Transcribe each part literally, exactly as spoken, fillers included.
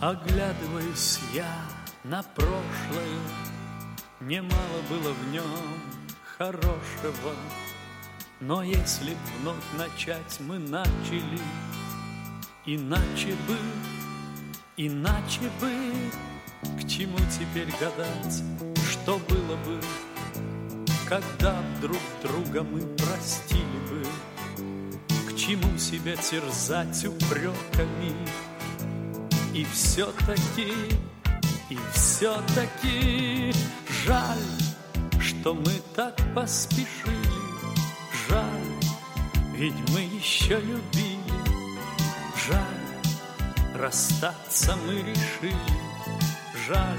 Оглядываюсь я на прошлое, немало было в нем хорошего. Но если б вновь начать мы начали, иначе бы, иначе бы, к чему теперь гадать, что было бы, когда друг друга мы простили бы, к чему себя терзать упреками. И все-таки, и все-таки жаль, что мы так поспешили. Жаль, ведь мы еще любили. Жаль, расстаться мы решили. Жаль,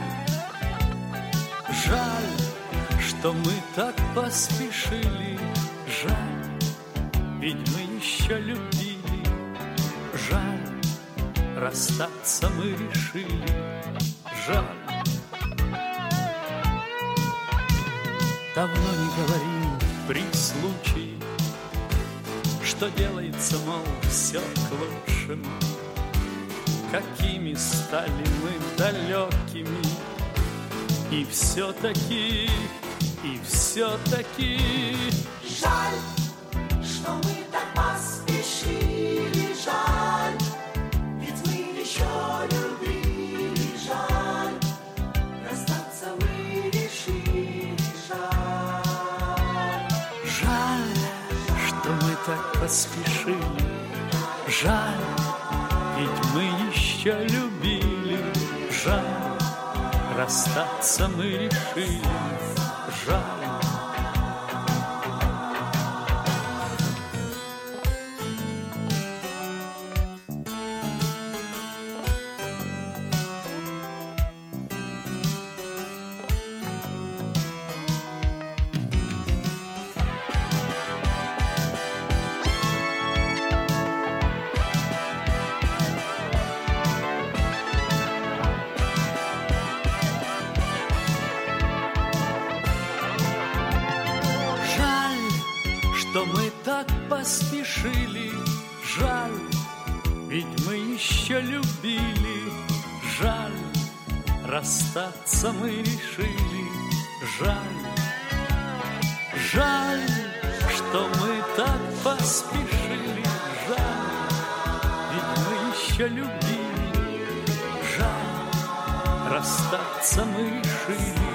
жаль, что мы так поспешили. Жаль, ведь мы еще любили. Жаль, расстаться мы решили. Жаль. Давно не говорим при случае, что делается, мол, все к лучшему. Какими стали мы далекими. И все-таки, и все-таки жаль, что мы так поспешили. Жаль, ведь мы еще любили. Жаль, расстаться мы решили. Жаль, жаль, что мы так поспешили. Жаль, ведь мы еще любили. Жаль, расстаться мы решили. Жаль. Что мы так поспешили. Жаль, ведь мы еще любили. Жаль, расстаться мы решили. Жаль, жаль, что мы так поспешили. Жаль, ведь мы еще любили. Жаль, расстаться мы решили.